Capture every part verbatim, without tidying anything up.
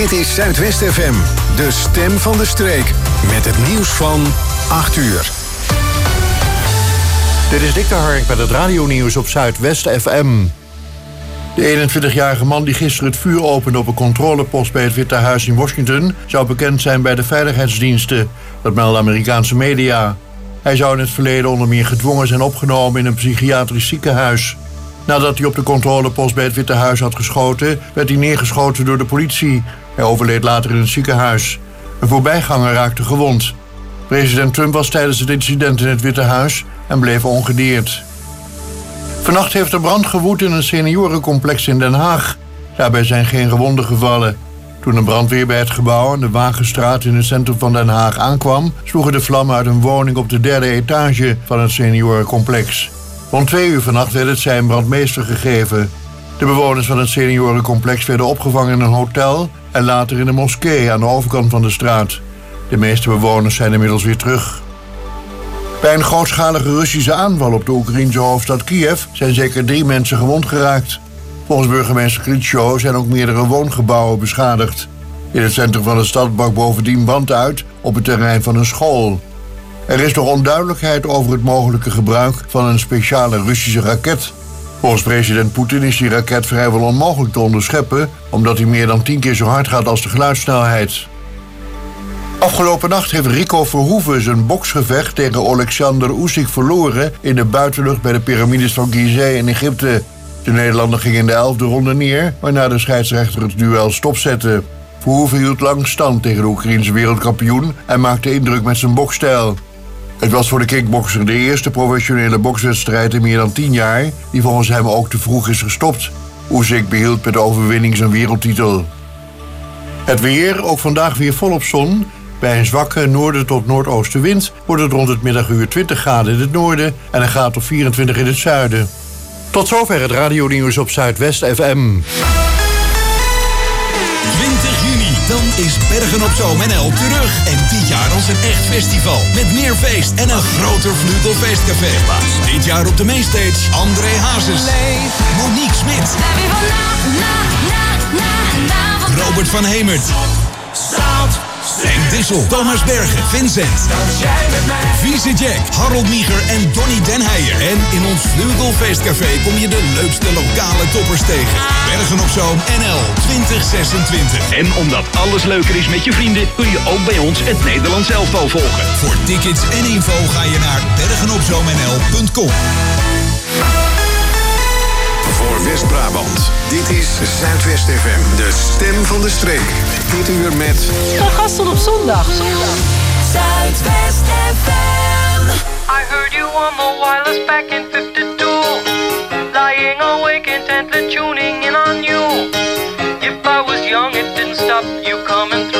Dit is Zuidwest F M, de stem van de streek. Met het nieuws van acht uur. Dit is Dick de Hark met het radionieuws op Zuidwest F M. De eenentwintigjarige man die gisteren het vuur opende op een controlepost bij het Witte Huis in Washington zou bekend zijn bij de veiligheidsdiensten, dat melden Amerikaanse media. Hij zou in het verleden onder meer gedwongen zijn opgenomen in een psychiatrisch ziekenhuis. Nadat hij op de controlepost bij het Witte Huis had geschoten, werd hij neergeschoten door de politie. Hij overleed later in het ziekenhuis. Een voorbijganger raakte gewond. President Trump was tijdens het incident in het Witte Huis en bleef ongedeerd. Vannacht heeft er brand gewoed in een seniorencomplex in Den Haag. Daarbij zijn geen gewonden gevallen. Toen de brandweer bij het gebouw aan de Wagenstraat in het centrum van Den Haag aankwam, sloegen de vlammen uit een woning op de derde etage van het seniorencomplex. Rond twee uur vannacht werd het zijn brandmeester gegeven. De bewoners van het seniorencomplex werden opgevangen in een hotel en later in een moskee aan de overkant van de straat. De meeste bewoners zijn inmiddels weer terug. Bij een grootschalige Russische aanval op de Oekraïense hoofdstad Kiev zijn zeker drie mensen gewond geraakt. Volgens burgemeester Klitschko zijn ook meerdere woongebouwen beschadigd. In het centrum van de stad brak bovendien brand uit op het terrein van een school. Er is nog onduidelijkheid over het mogelijke gebruik van een speciale Russische raket. Volgens president Poetin is die raket vrijwel onmogelijk te onderscheppen, omdat hij meer dan tien keer zo hard gaat als de geluidssnelheid. Afgelopen nacht heeft Rico Verhoeven zijn boksgevecht tegen Alexander Usyk verloren in de buitenlucht bij de piramides van Gizeh in Egypte. De Nederlander ging in de elfde ronde neer, waarna de scheidsrechter het duel stopzette. Verhoeven hield lang stand tegen de Oekraïense wereldkampioen en maakte indruk met zijn boksstijl. Het was voor de kickbokser de eerste professionele bokswedstrijd in meer dan tien jaar, die volgens hem ook te vroeg is gestopt. Usyk behield met de overwinning zijn wereldtitel. Het weer, ook vandaag weer volop zon. Bij een zwakke noorden tot noordoostenwind wordt het rond het middaguur twintig graden in het noorden en een graad of vierentwintig in het zuiden. Tot zover het radionieuws op Zuidwest F M. twintig juni, dan is Bergen op Zoom en El terug. En dit jaar als een echt festival. Met meer feest en een groter Vlugelfeestcafé. Dit jaar op de mainstage André Hazes, Monique Smit, Robert van Hemert, Henk Dissel, Thomas Bergen, Vincent, Vieze Jack, Harold Mieger en Donny Den Heijer. En in ons Vlugelfeestcafé kom je de leukste lokale toppers tegen. Bergen op Zoom N L twintig zesentwintig. En omdat alles leuker is met je vrienden, kun je ook bij ons het Nederlands elftal volgen. Voor tickets en info ga je naar bergenopzoomnl punt com. Voor West-Brabant, dit is Zuidwest F M, de stem van de streek. Dit uur met... Van Gastel op zondag. Zuidwest F M. I heard you on the wireless back in fifty-two, lying awake intently tuning in on you. If I was young it didn't stop you coming through.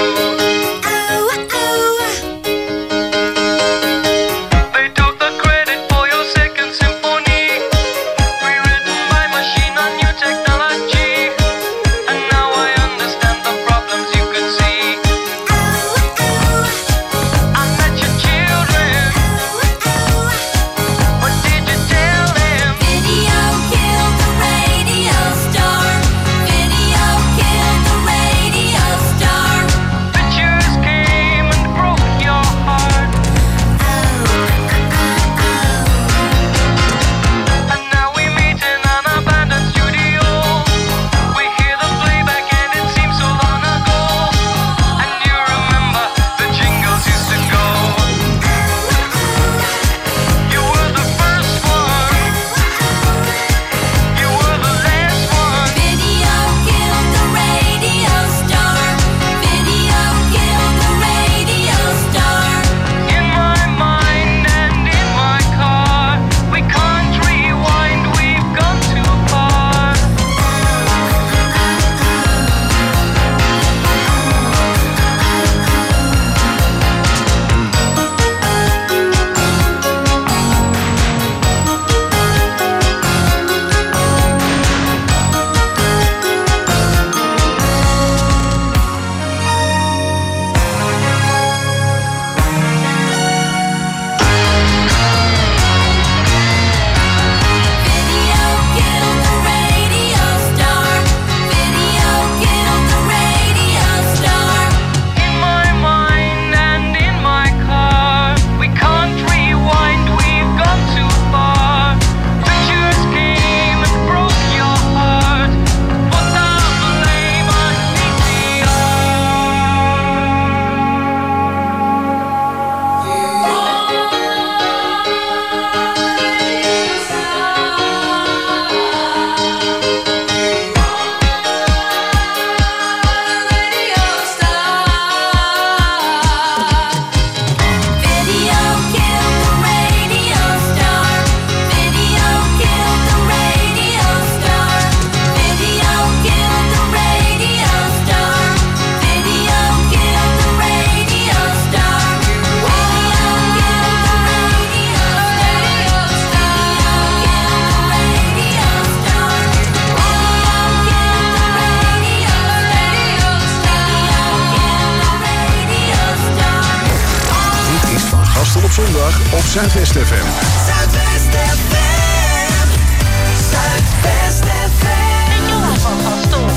zondag op Zuidwest F M. Zuidwest F M. Zuidwest F M. En Johan van Gastel.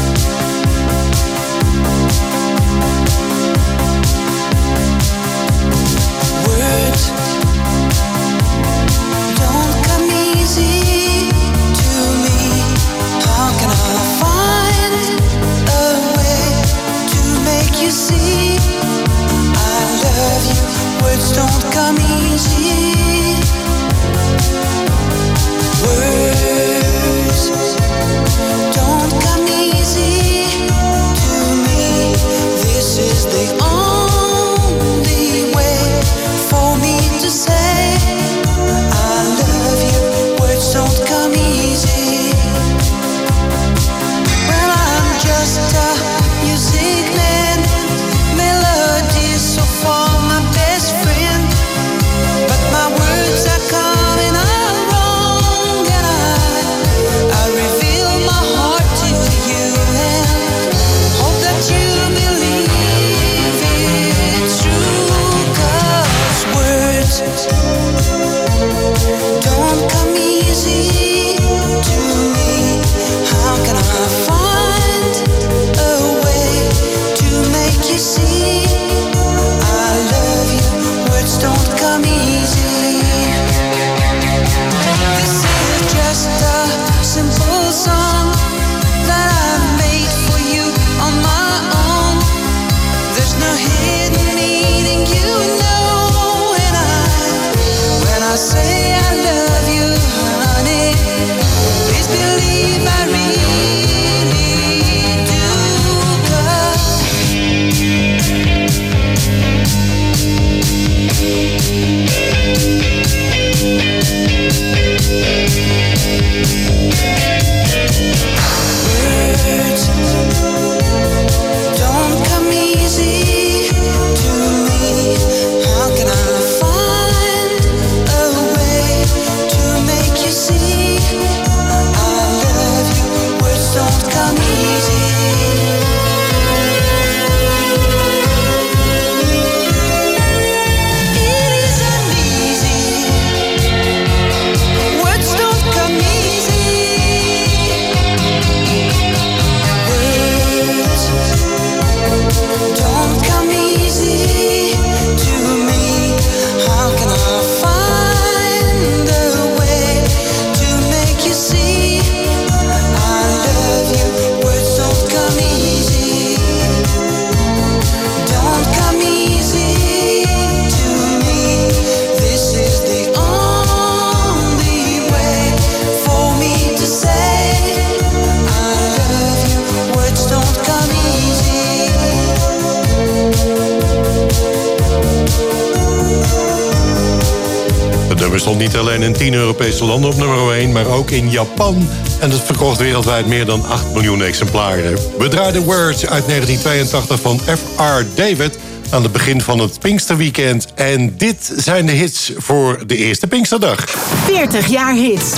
Words don't come easy to me. How can I find a way to make you see I love you? Words don't come easy. Words don't come easy to me. This is the only way for me to say I love you. Words don't come easy. Well, I'm just a music man. Melodies so far my best friend, but my words are coming out wrong, and I I reveal my heart to you and hope that you believe it's true. 'Cause words don't come easy to me. How can I find a way to make you see I love you? Words don't come easy. This is just a simple song that I made for you on my own. There's no hidden meaning, you know, and I, when I say I love you, honey, please believe I really do. 'Cause words don't come easy to me. How can I find a way to make you see I love you? Words don't come easy. It isn't easy. Words don't come easy. Words don't come easy to me. How can I find a way to make you see I love you? Words don't come easy. Don't come easy to me. This is the only way for me to say I love you. Words don't come easy. Het nummer stond niet alleen in tien Europese landen op nummer één, maar ook in Japan. En het verkocht wereldwijd meer dan acht miljoen exemplaren. We draaiden Words uit negentien tweeëntachtig van F R David aan het begin van het Pinksterweekend. En dit zijn de hits voor de eerste Pinksterdag. veertig jaar hits.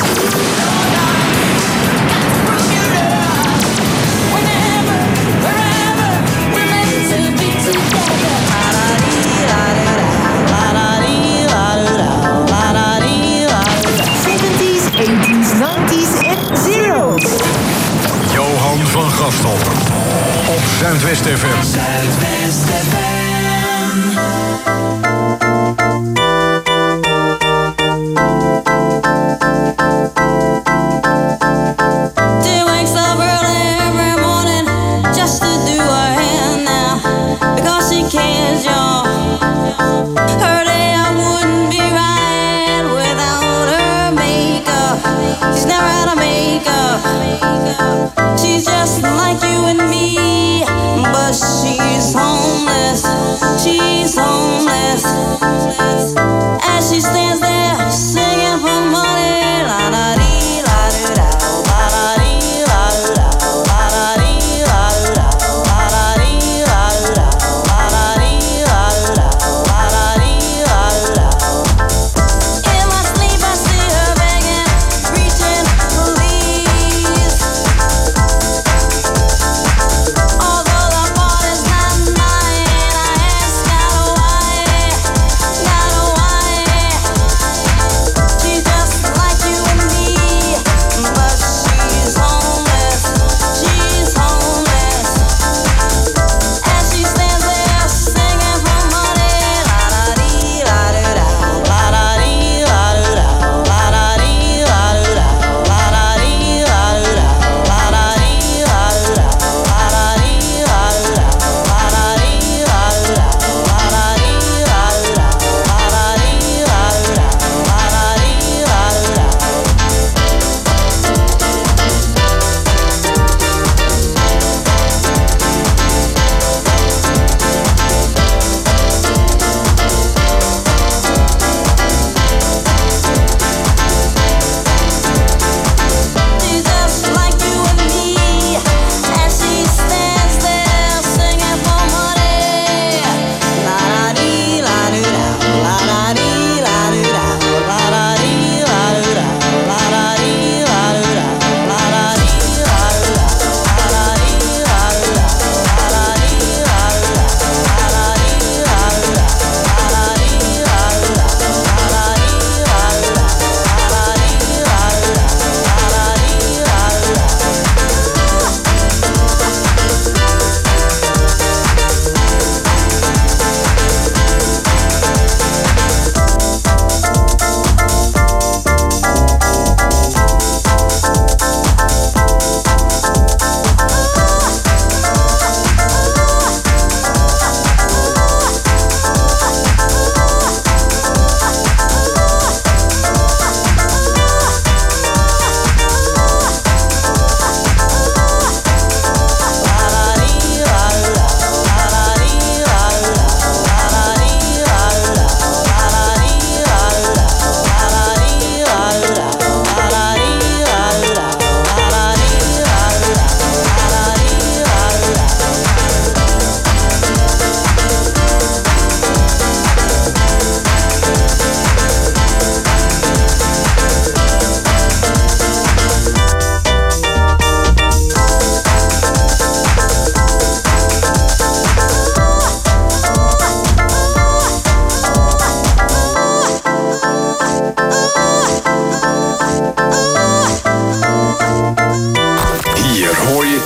zeventies, eighties, nineties en zero's. Johan van Gastel op Zuidwest F M. Zuidwest F M. She wakes up early every morning just to do her hair now because she cares, y'all. Her day I wouldn't be right without her makeup. She's never had a makeup. She's just like you and me, but she's homeless. She's homeless. As she stands there singing for money, la da dee la do da, la da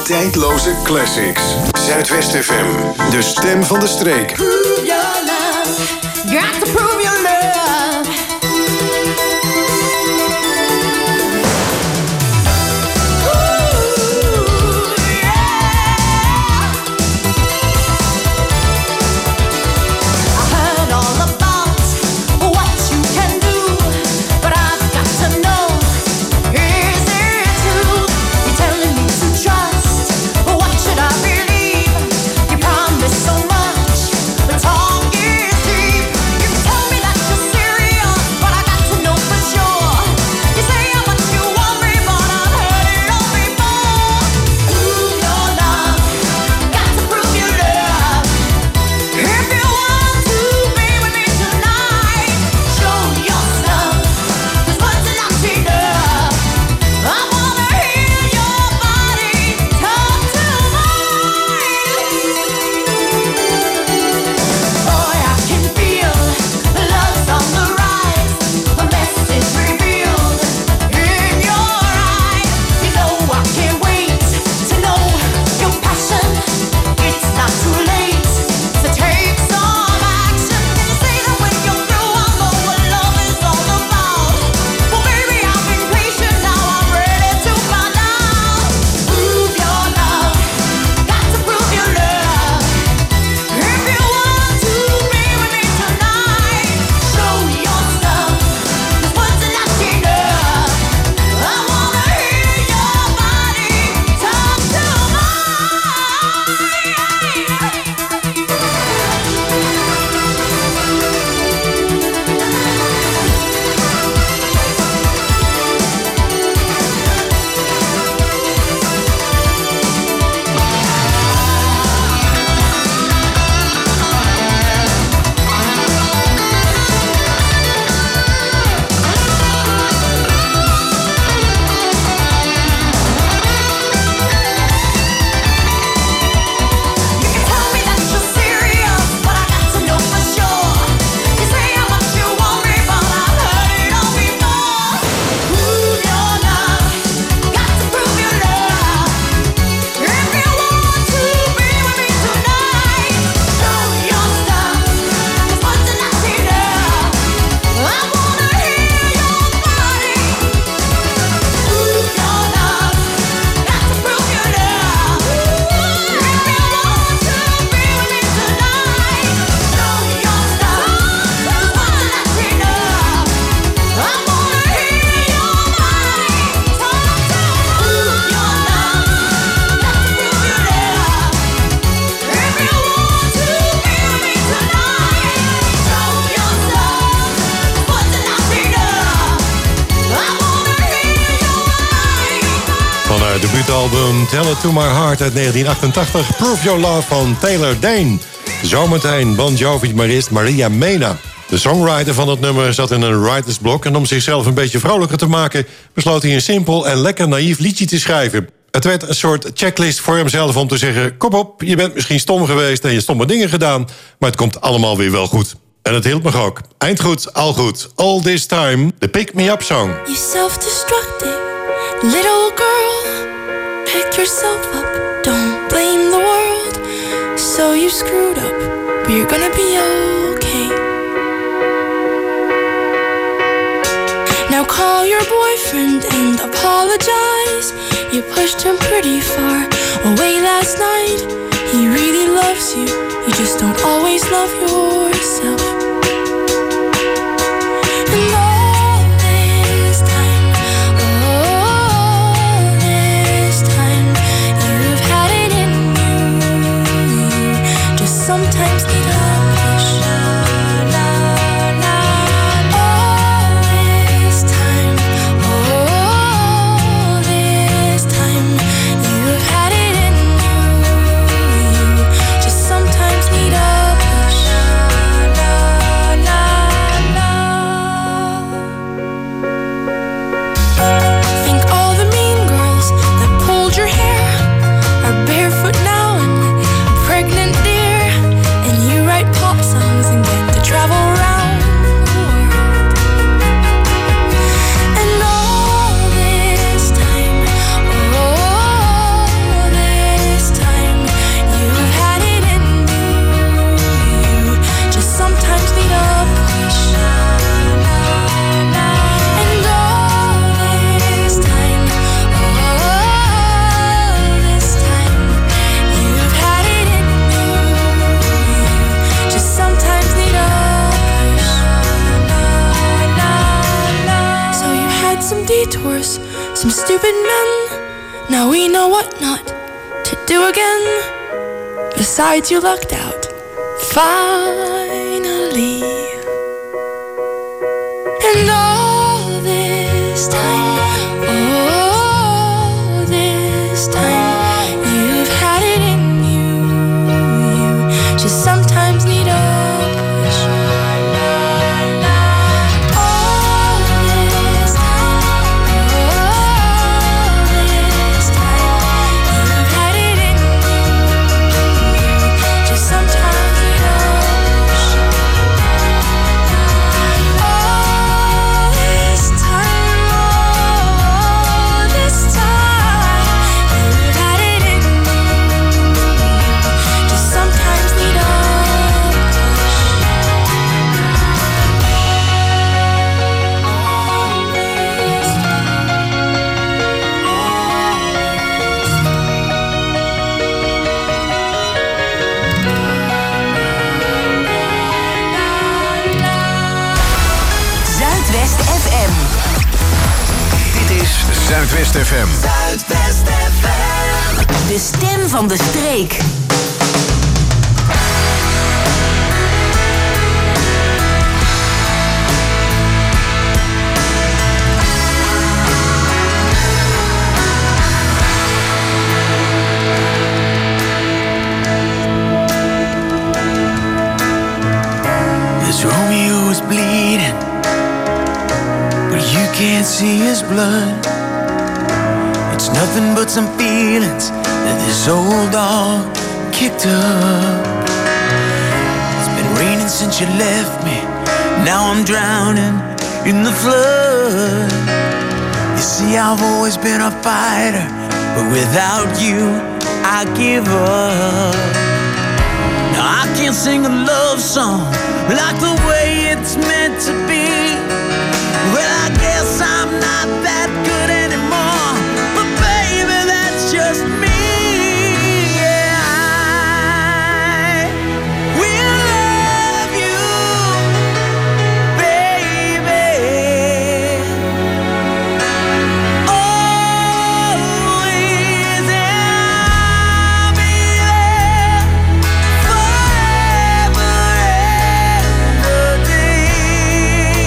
Tijdloze classics. Zuidwest F M, de stem van de streek. Prove your love. Got to prove your love. Debuutalbum Tell It To My Heart uit negentien achtentachtig. Prove Your Love van Taylor Dayne. Zometeen Bon Jovi-marist Maria Mena. De songwriter van het nummer zat in een writersblok... en om zichzelf een beetje vrolijker te maken... besloot hij een simpel en lekker naïef liedje te schrijven. Het werd een soort checklist voor hemzelf om te zeggen... kom op, je bent misschien stom geweest en je stomme dingen gedaan... maar het komt allemaal weer wel goed. En het hielp me ook. Eindgoed, al goed. All This Time, de Pick Me Up Song. You self-destructive little girl, pick yourself up, don't blame the world. So you screwed up, but you're gonna be okay. Now call your boyfriend and apologize. You pushed him pretty far away last night. He really loves you, you just don't always love yourself. And all this time, all this time, you've had it in you. Just sometimes need a push. All this time, all this time, you've had it in you. Just sometimes need a push. some stupid men. Now we know what not to do again. Besides, you lucked out, finally. And all this time, all this time, you've had it in you. You just sometimes need a push. All this time, all this time, you've had it in you. You just sometimes need a push. All this time, all this time, you've had it in you. Just sometimes need a push. Zuidwest F M. Dit is Zuidwest F M. Zuidwest F M. De stem van de streek. This Romeo is bleeding, but you can't see his blood. It's nothing but some feelings that this old dog kicked up. It's been raining since you left me. Now I'm drowning in the flood. You see, I've always been a fighter, but without you, I give up. Now I can't sing a love song like the way it's meant to be. Well, I guess I'm not that good anymore, but baby, that's just me. Yeah, I will love you, baby, always, and I'll be there forever and a day.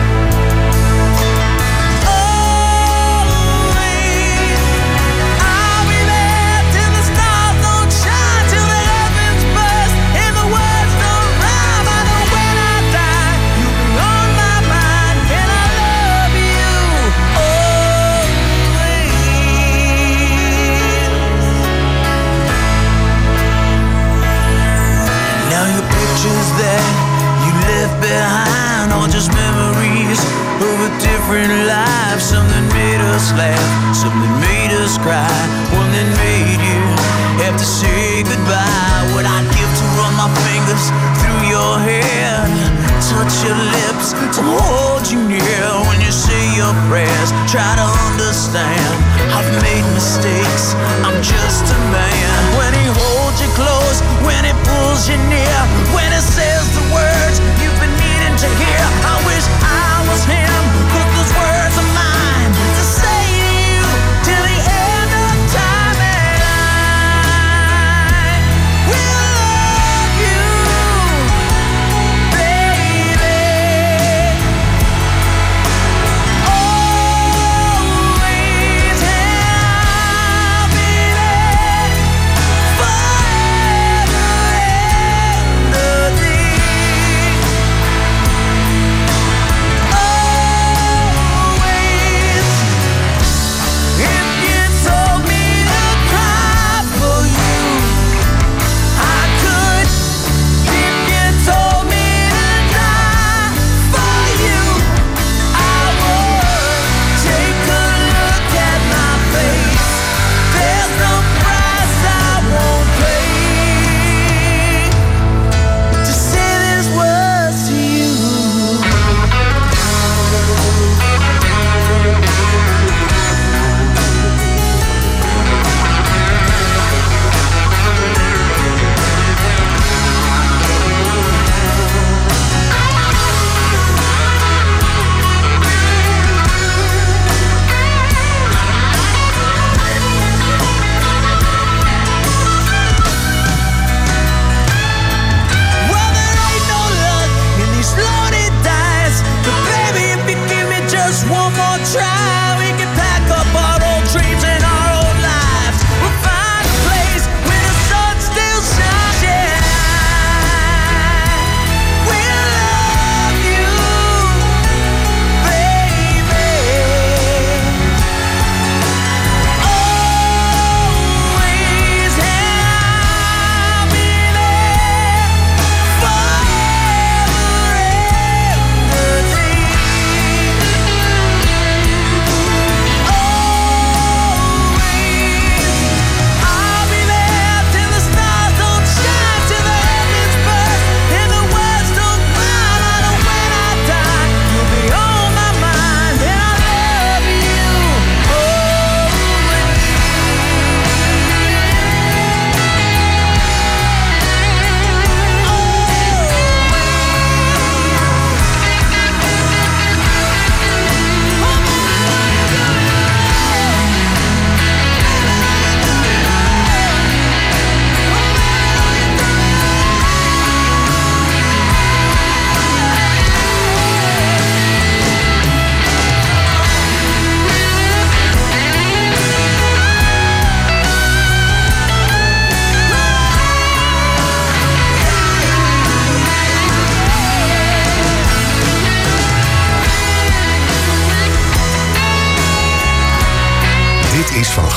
Always, I'll be there till the stars don't shine, till the heavens burst and the words don't rhyme. I know when I die, you'll be on my mind, and I love you always. Now your pictures that you left behind are just memories of a different life. Something made us laugh, something made us cry, one that made you have to say goodbye. What I'd give to run my fingers through your hair, touch your lips, to hold you near when you say your prayers. Try to understand, I've made mistakes, I'm just a man. When he holds you close, when he pulls you near, when he says the words you've been needing to hear, I wish I was him, 'cause those words are mine to say to you till the end of time. And I will love you, baby, always, and I'll be there forever and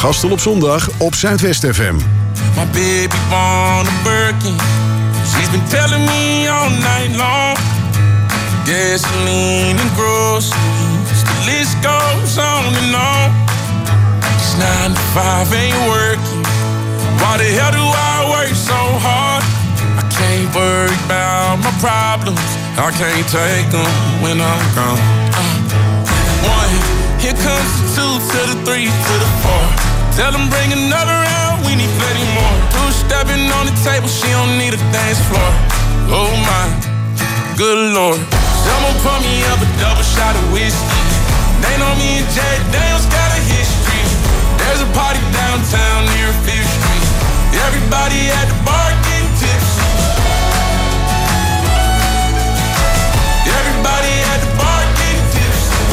Gasten op zondag op Zuidwest F M. My baby born a Birkin. She's been telling me all night long. Gasoline and groceries, the list goes on and on. It's nine to five ain't working. Why the hell do I work so hard? I can't worry about my problems. I can't take them when I'm gone. Uh, one, here comes the two to the three to the four. Tell them bring another round, we need plenty more. Two stepping on the table, she don't need a dance floor. Oh my, good Lord. Someone pour me up a double shot of whiskey. They know me and Jay Daniels got a history. There's a party downtown near Fifth Street. Everybody at the bar getting tipsy. Everybody at the bar getting tipsy.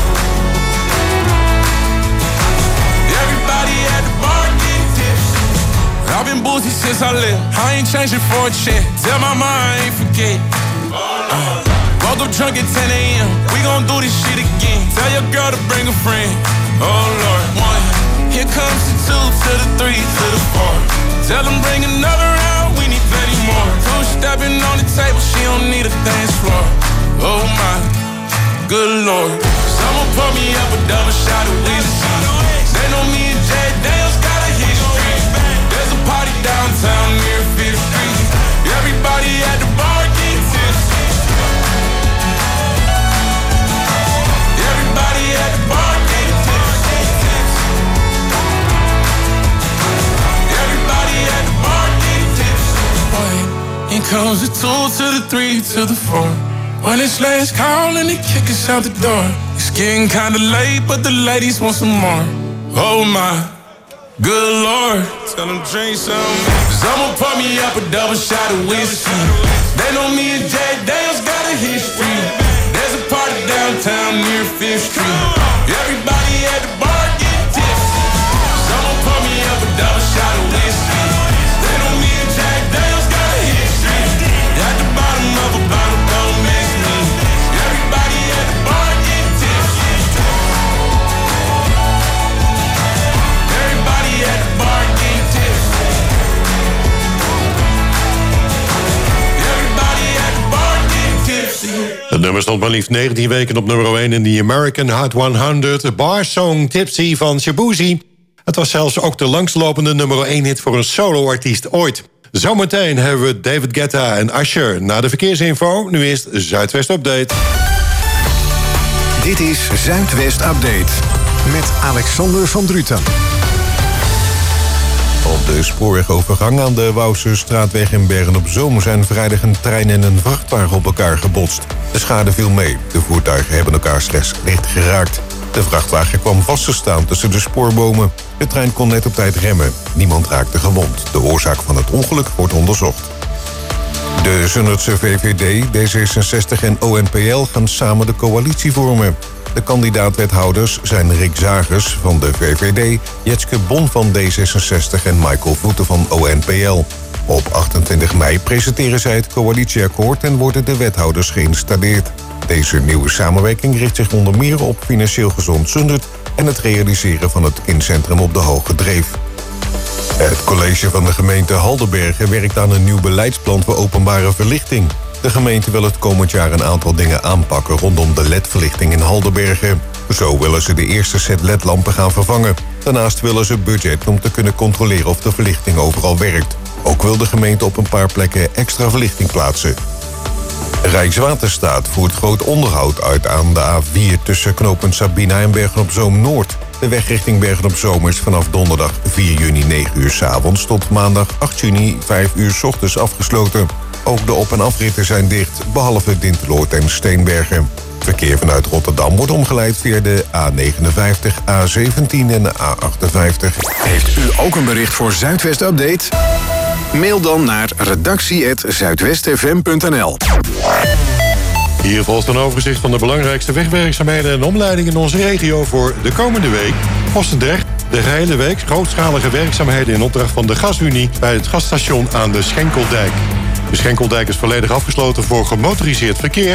Everybody at the bar getting tipsy. I've been boozy since I left. I ain't changing for a check. Tell my mind I ain't forget. Uh, woke up drunk at ten a.m. We gon' do this shit again. Tell your girl to bring a friend. Oh Lord, one. Here comes the two to the three to the four. Tell them bring another round, we need plenty more. Two stepping on the table, she don't need a dance floor. Oh my, good Lord. Someone pour me up a double shot of whiskey. They know me and Jay Daniels got a history. There's a party downtown near Fifth Street. Everybody at the bar getting tipsy. Everybody at the bar getting tipsy. Everybody at the bar getting tipsy. One, here comes the two to the three to the four. When it's last call and they kick us out the door. It's getting kinda late, but the ladies want some more. Oh my, good Lord. Tell them drink some. Someone pour me up a double shot of whiskey. They know me and Jay Daniels got a history. There's a party downtown near Fifth Street. Everybody at the bar getting tipsy. Someone pour me up a double shot of whiskey. They know me and Jay Daniels got a history. At the bottom of a bottle, don't miss me. Everybody at the bar getting tipsy. Everybody at the bar getting tipsy. Everybody at the bar getting tipsy. Het nummer stond maar liefst negentien weken op nummer één in de American Hot honderd. Bar Song Tipsy van Shabuzi. Het was zelfs ook de langslopende nummer één hit voor een solo-artiest ooit. Zometeen hebben we David Guetta en Usher. Na de verkeersinfo, nu eerst Zuidwest Update. Dit is Zuidwest Update met Alexander van Druten. Op de spoorwegovergang aan de Wouwse-straatweg in Bergen-op-Zoom zijn vrijdag een trein en een vrachtwagen op elkaar gebotst. De schade viel mee. De voertuigen hebben elkaar slechts licht geraakt. De vrachtwagen kwam vast te staan tussen de spoorbomen. De trein kon net op tijd remmen. Niemand raakte gewond. De oorzaak van het ongeluk wordt onderzocht. De Zundertse V V D, D zesenzestig en O N P L gaan samen de coalitie vormen. De kandidaat-wethouders zijn Rick Zagers van de V V D... Jetske Bon van D zesenzestig en Michael Voeten van O N P L. Op achtentwintig mei presenteren zij het coalitieakkoord... en worden de wethouders geïnstalleerd. Deze nieuwe samenwerking richt zich onder meer op financieel gezond Zundert... en het realiseren van het kindcentrum op de Hoge Dreef. Het college van de gemeente Haldenbergen werkt aan een nieuw beleidsplan voor openbare verlichting. De gemeente wil het komend jaar een aantal dingen aanpakken rondom de L E D-verlichting in Haldenbergen. Zo willen ze de eerste set L E D-lampen gaan vervangen. Daarnaast willen ze budget om te kunnen controleren of de verlichting overal werkt. Ook wil de gemeente op een paar plekken extra verlichting plaatsen. Rijkswaterstaat voert groot onderhoud uit aan de A vier tussen knooppunt Sabina en Bergen-op-Zoom Noord. De weg richting Bergen-op-Zoom is vanaf donderdag vier juni negen uur 's avonds tot maandag acht juni vijf uur 's ochtends afgesloten. Ook de op- en afritten zijn dicht, behalve Dinteloord en Steenbergen. Verkeer vanuit Rotterdam wordt omgeleid via de A negenenvijftig, A zeventien en de A achtenvijftig. Heeft u ook een bericht voor Zuidwest Update? Mail dan naar redactie apenstaartje zuidwest f m punt n l. Hier volgt een overzicht van de belangrijkste wegwerkzaamheden en omleidingen in onze regio voor de komende week. Ostendrecht, de hele week grootschalige werkzaamheden in opdracht van de Gasunie bij het gasstation aan de Schenkeldijk. De Schenkeldijk is volledig afgesloten voor gemotoriseerd verkeer.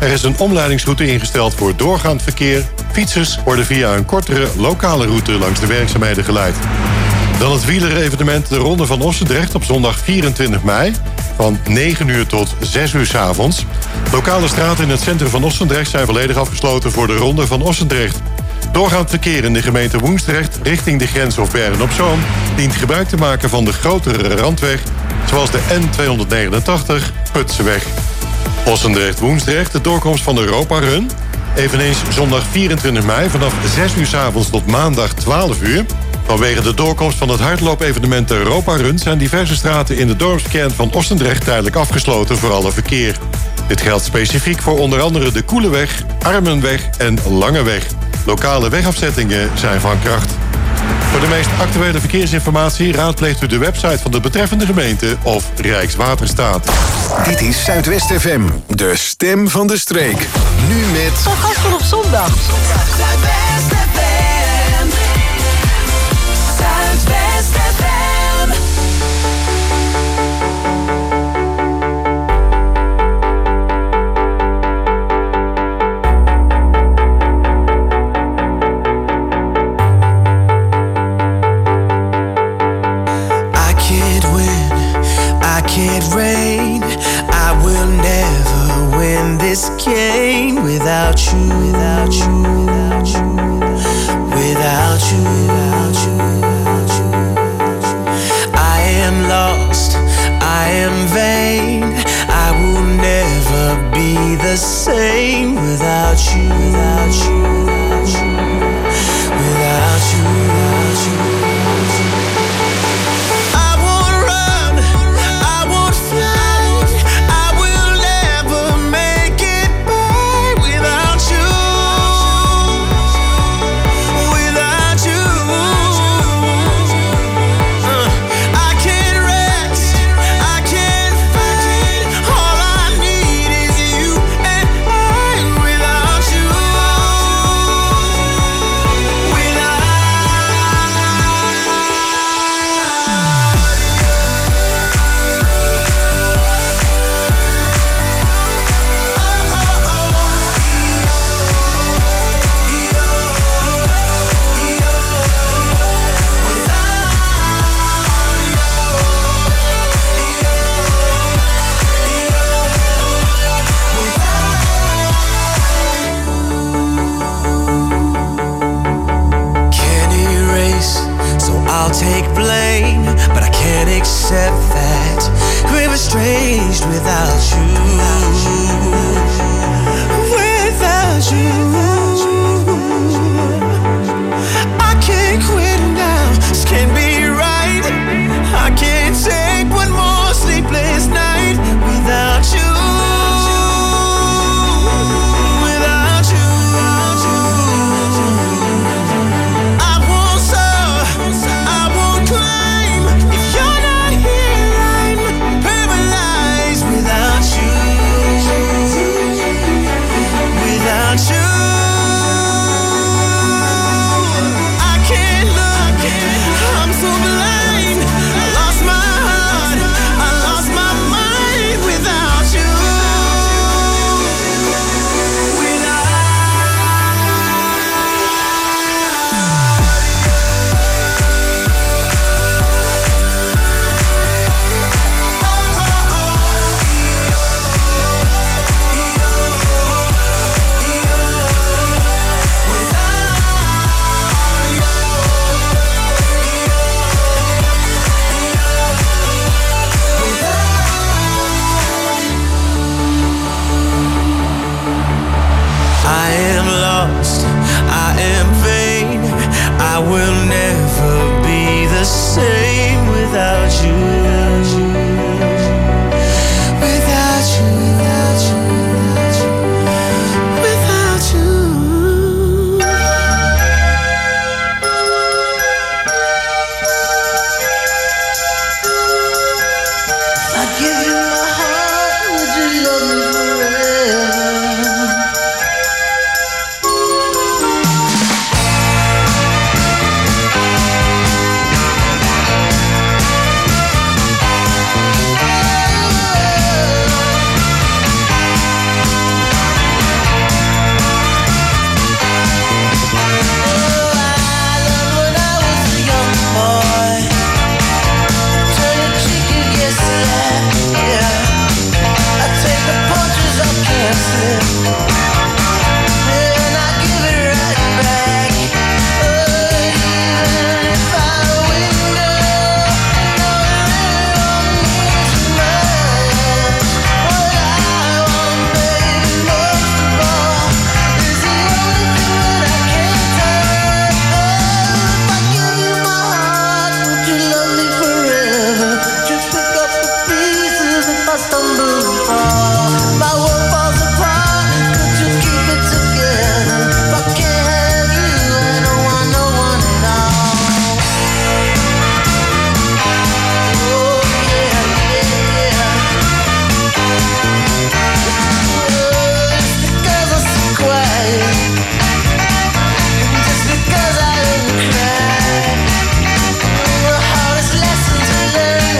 Er is een omleidingsroute ingesteld voor doorgaand verkeer. Fietsers worden via een kortere lokale route langs de werkzaamheden geleid. Dan het wielerevenement de Ronde van Ossendrecht op zondag vierentwintig mei... van negen uur tot zes uur 's avonds. Lokale straten in het centrum van Ossendrecht zijn volledig afgesloten voor de Ronde van Ossendrecht. Doorgaand verkeer in de gemeente Woensdrecht richting de grens of Bergen-op-Zoom dient gebruik te maken van de grotere randweg, zoals de N tweehonderdnegenentachtig Putseweg. Ossendrecht-Woensdrecht, de doorkomst van de Europa Run. Eveneens zondag vierentwintig mei vanaf zes uur 's avonds tot maandag twaalf uur. Vanwege de doorkomst van het hardloopevenement de Europa Run zijn diverse straten in de dorpskern van Ossendrecht tijdelijk afgesloten voor alle verkeer. Dit geldt specifiek voor onder andere de Koeleweg, Armenweg en Langeweg. Lokale wegafzettingen zijn van kracht. Voor de meest actuele verkeersinformatie raadpleegt u de website van de betreffende gemeente of Rijkswaterstaat. Dit is Zuidwest F M, de stem van de streek. Nu met... Van Gaspel op zondag. Zuidwest F M. Zuidwest F M. Can't rain, I will never win this game without you, without you, without you, without you, without you, without you. I am lost, I am vain, I will never be the same without you, without you, without you, without you, without you. Take blame, but I can't accept that we're estranged without you, without you. I can't quit now, this can't be right. I can't take one more sleepless night without you. Without you.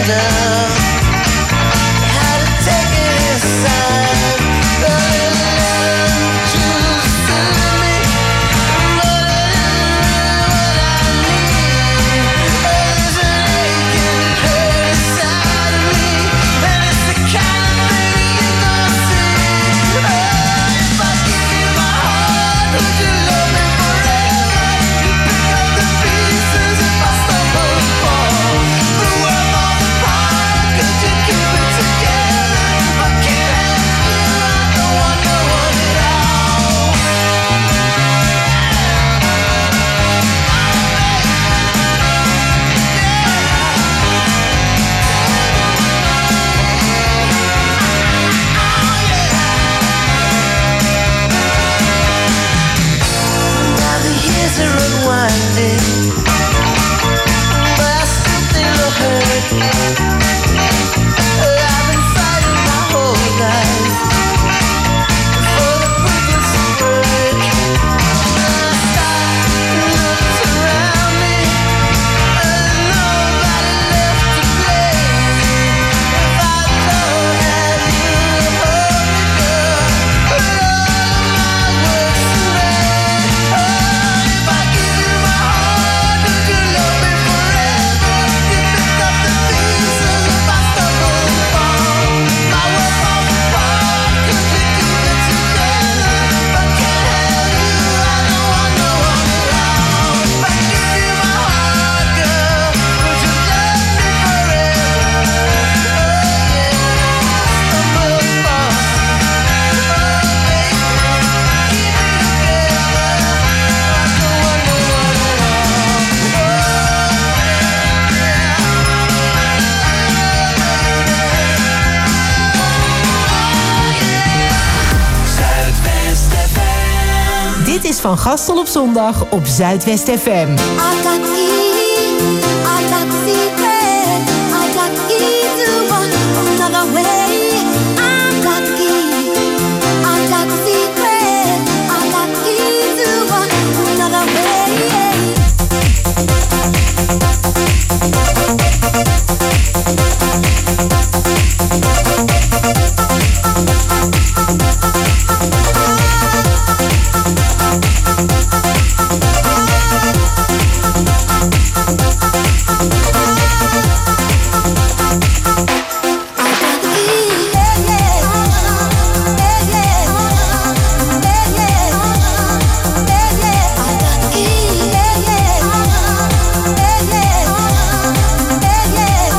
Van Gastel op zondag op Zuidwest F M. Yeah.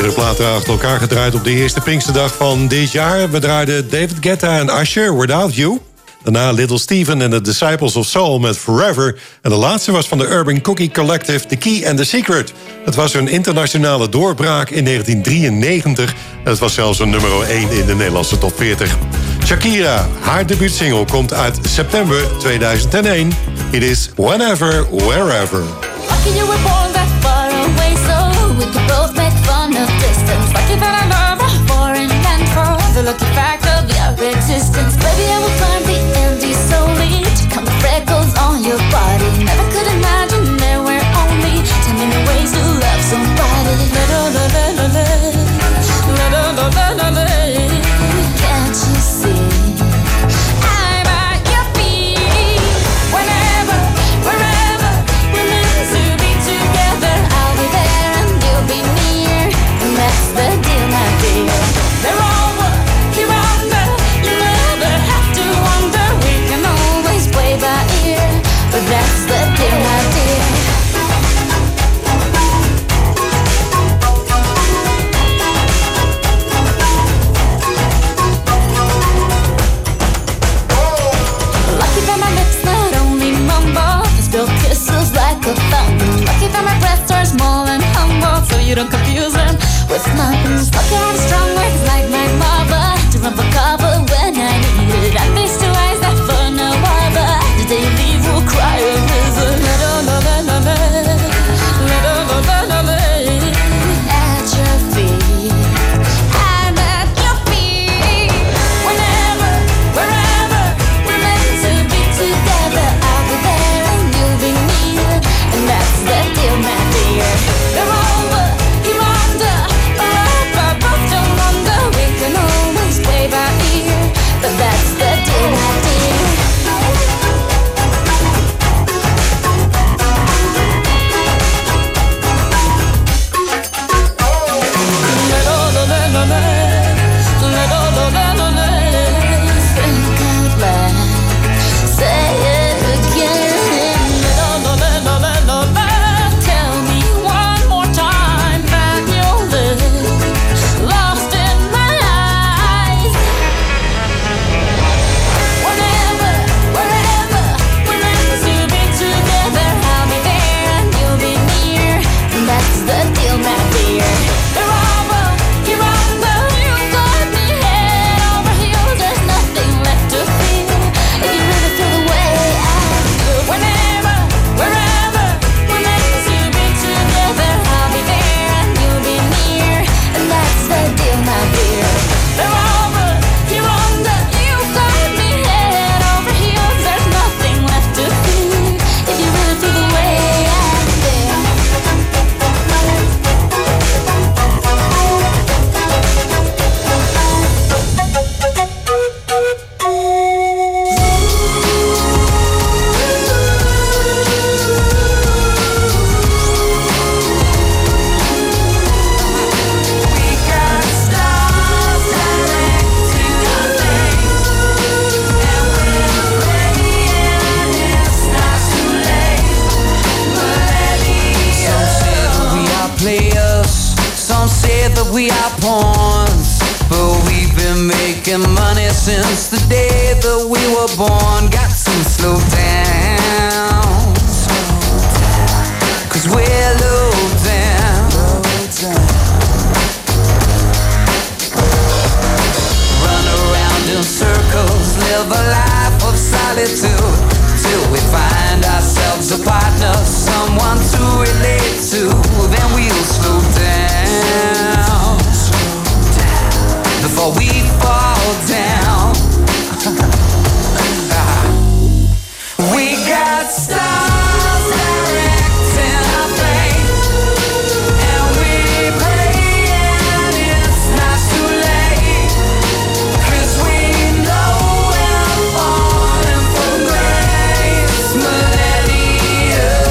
Betere platen achter elkaar gedraaid op de eerste Pinksterdag van dit jaar. We draaiden David Guetta en Usher, Without You. Daarna Little Steven en The Disciples of Soul met Forever. En de laatste was van de Urban Cookie Collective, The Key and the Secret. Het was hun internationale doorbraak in negentien drieënnegentig. En het was zelfs een nummer één in de Nederlandse top veertig. Shakira, haar debuutsingle, komt uit september tweeduizend één. It is Whenever, Wherever. Lucky you were born that far away, so we could both make fun of distance. Lucky that I love a foreign land for the lucky fact of your existence. Baby, I will climb the Andes solely to count the freckles on your body. Never could imagine there were only ten million ways to love somebody. La la la la la la la la la la la. Can't you see? I'm at your feet. Whenever, wherever we're meant to be together, I'll be there and you'll be near, and that's the deal, my dear. They're over, you're under, you never have to wonder. We can always play by ear, but that's the deal, my dear. Lucky that my lips not only mumble, they spill kisses like a fountain. Lucky that my breaths are small and humble, so you don't confuse them with mountains. Lucky I have strong words like my mother to run for cover when I need it. And these two eyes that burn no other, the day you leave will cry a river. La la la la la la, la la la la la la. At your feet, I'm at your feet. Whenever, wherever we're meant to be together, I'll be there and you'll be near, and that's the deal, my dear. They're over, you're under, but up above, don't wonder. We can always play by ear, but that's the deal, my dear. Think out loud, say it again. Tell me one more time that you'll live lost in my eyes. Whenever, wherever we're meant to be together, I'll be there and you'll be near, and that's the deal, my dear. They're over, you're under, you got me head over heels. There's nothing left to feel if you really feel the way I feel. Whenever, wherever we're meant to be together, I'll be there and you'll be near, and that's the deal, my dear. They're over, you're under, you got me head over heels. There's nothing left to feel if you really feel the way I feel. Some say that we are pawns, but we've been making money since the day that we were born. Got to slow down, cause we're low down. Run around in circles, live a life of solitude, till we find ourselves a partner, someone to relate to. Then we'll slow down before we fall down. We got stars directing our fate, and we pray and it's not too late, 'cause we know we're falling from grace. Millennium,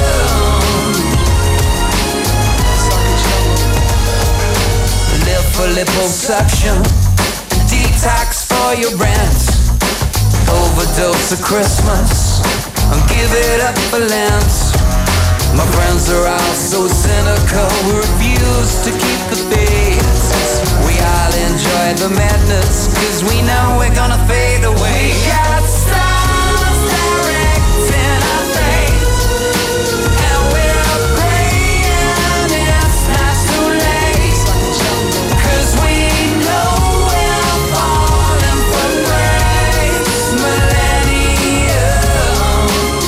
live for liposuction, detox for your rent, overdose of Christmas, and give it up for Lent. My friends are all so cynical, we refuse used to keep the faith. We all enjoy the madness, cause we know we're gonna fade away. We got stars directing our fate, and we're praying it's not too late, cause we know we're falling from grace. Millennium,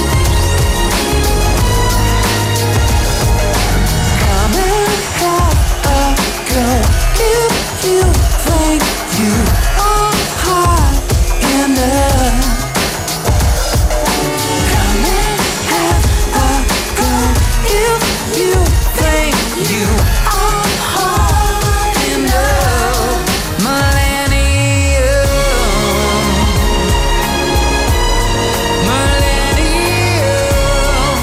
come and have a go if you think you are hot enough. Come and have a go if you think you are hot enough. Millennium, millennium.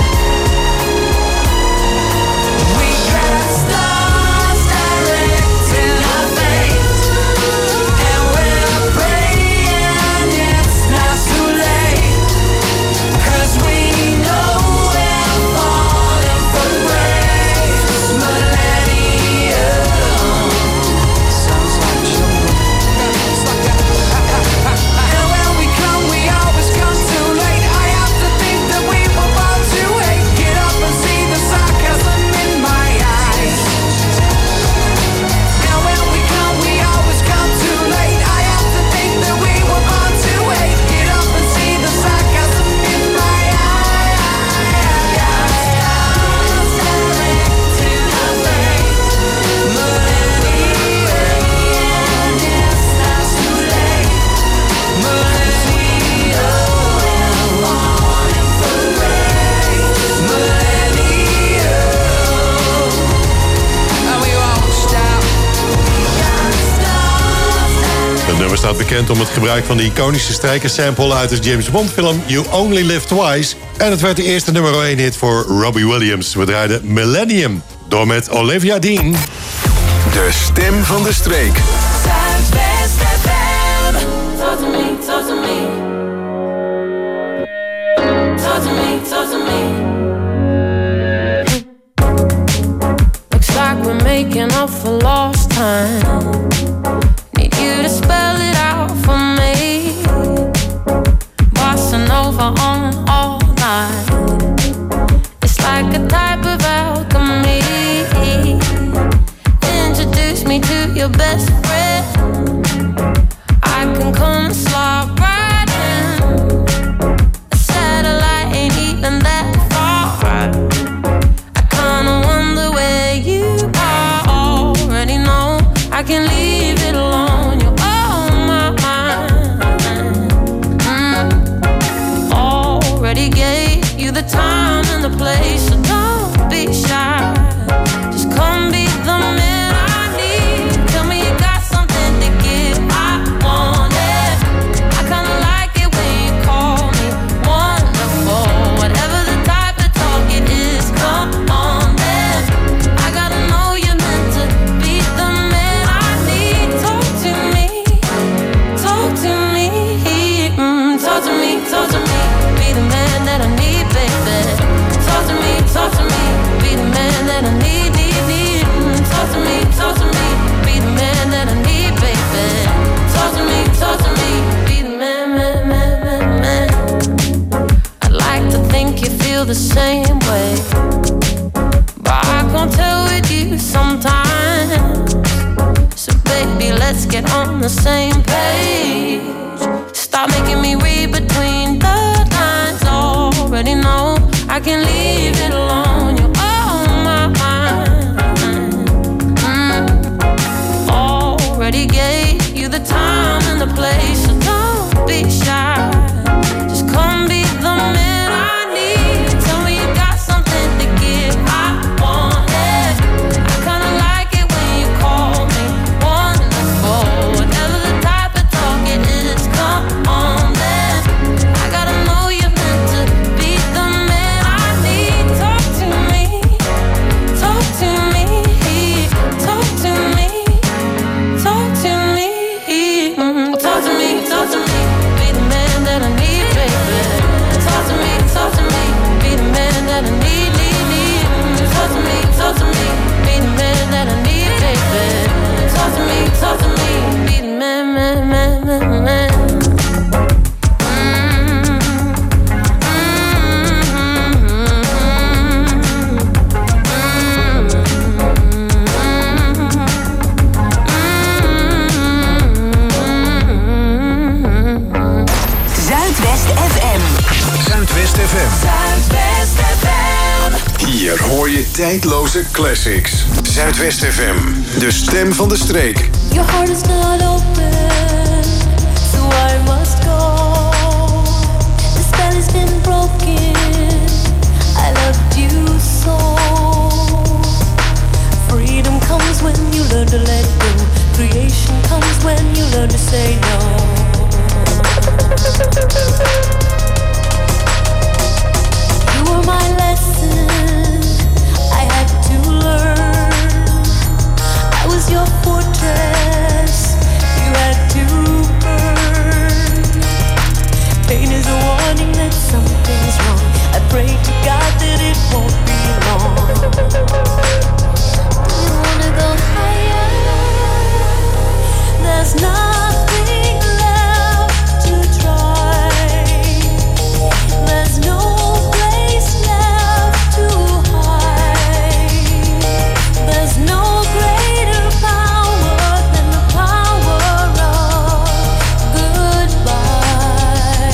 We got stars directing our fate, and we're praying it's not too late, cause we know we're falling from grace. Millennium, sounds like jungle. And when we come, we always come too late. I have to think that we were born to hate. Get up and see the sarcasm in my eyes. And when we come, we always come too late. I have to think that we were born to hate. Get up and see the sarcasm in my eyes. Stars directing our fate. Millennium, it's not too late. Millennium, we're falling from grace. Millennium, and we won't stop. Het nummer staat bekend om het gebruik van de iconische strijkersample uit de James Bond film You Only Live Twice. En het werd de eerste nummer één hit voor Robbie Williams. We draaiden Millennium door met Olivia Dean. De stem van de streek. Zuidwest F M. Talk to me, talk to me. Talk to me, talk to me. Looks like we're making up for lost time. Need you to spell it out for me. Bossa Nova on all night. It's like a type of alchemy. Introduce me to your best friend. I can come and slide right in. A satellite ain't even that far. I kinda wonder where you are. Already know I can leave it alone. You're on my mind. Mm. Already gave you the time and the place, so don't be shy. Just come be the man I need. Tell me you got something to give. I want it. I kinda like it when you call me wonderful. Whatever the type of talk it is, come on then. I gotta know you're meant to be the man I need. Talk to me, talk to me, mm, talk to me, talk to me. Be the man that I need, baby. Talk to me, talk to me. Be the man that I need, need, need. Mm, talk to me, talk to me. Be the man that I need, baby. Talk to me, talk to me. Be the man, man, man, man, man. I'd like to think you feel the same way, but I can't tell with you sometimes. So baby, let's get on the same page. Stop making me read between the lines. Already know I can leave it alone. You're on my mind. Mm. Already gave you the time and the place, so don't be shy. Just come be the man I need. Tell me you got something to give. I want it. I kinda like it when you call me wonderful. Whatever the type of talk it is, come on then. I gotta know you're meant to be the man Hier hoor je tijdloze classics. Zuidwest F M, de stem van de streek. Your heart is not open, so I must go. The spell has been broken, I loved you so. Freedom comes when you learn to let go. Creation comes when you learn to say no. You were my lesson, I had to learn. I was your fortress, you had to burn. Pain is a warning that something's wrong. I pray to God that it won't be long. You wanna go higher? There's nothing left to try. There's no place left to hide. There's no greater power than the power of goodbye.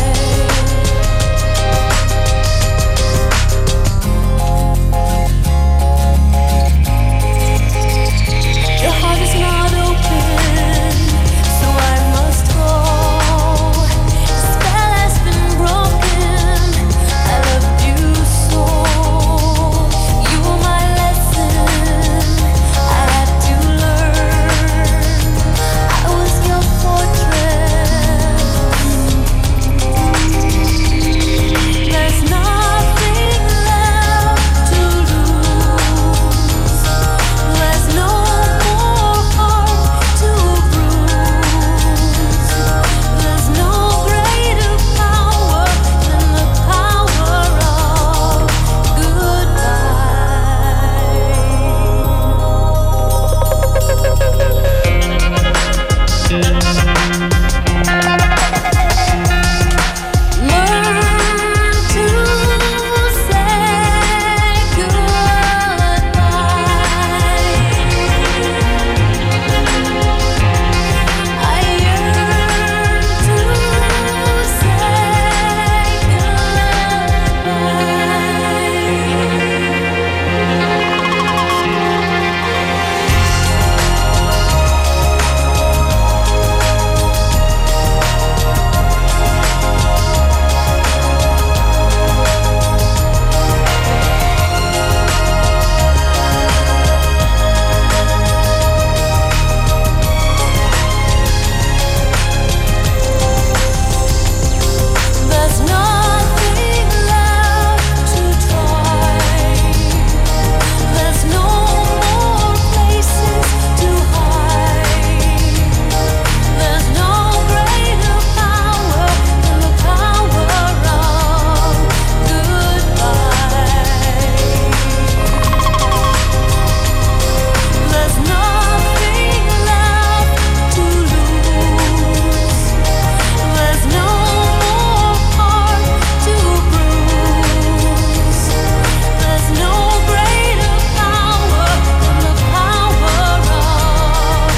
Your heart is not open, so I must go. The spell has been broken, I loved you so. You were my lesson, I had to learn. I was your fortress. There's nothing left to lose. There's no more heart to bruise. There's no greater power than the power of Learn to say goodbye. I yearn to say There's nothing left to try. There's no more places to hide. There's no greater power than the power of goodbye. There's nothing left to lose. There's no more heart to bruise. There's no greater power than the power of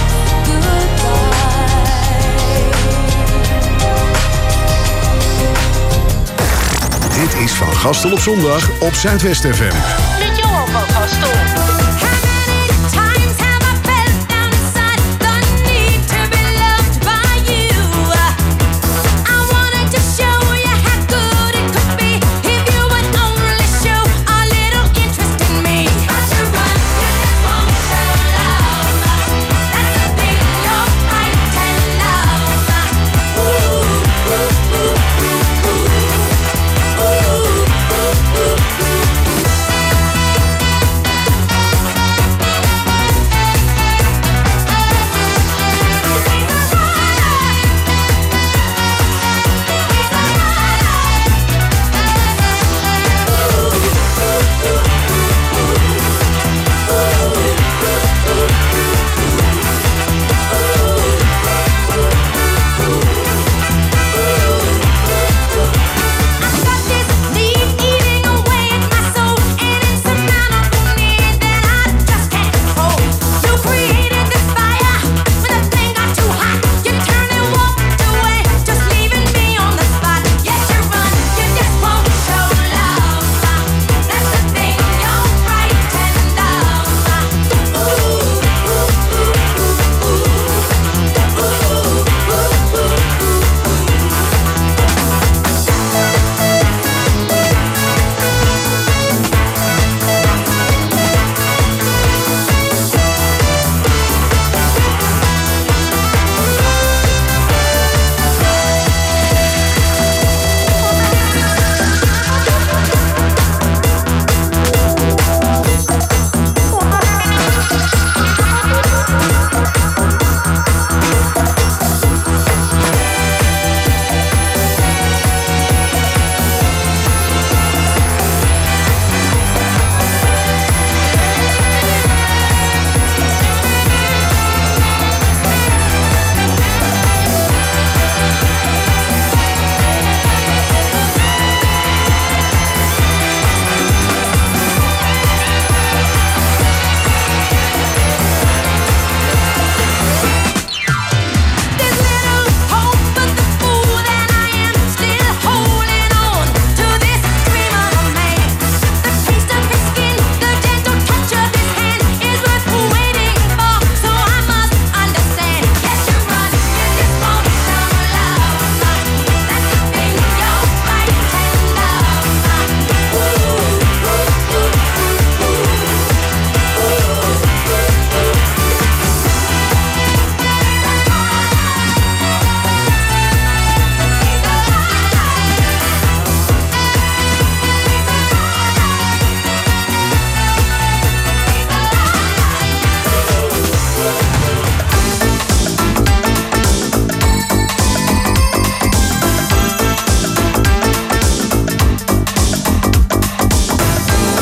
goodbye. Dit is Van Gastel op zondag op Zuidwest F M. Met Johan van Gastel.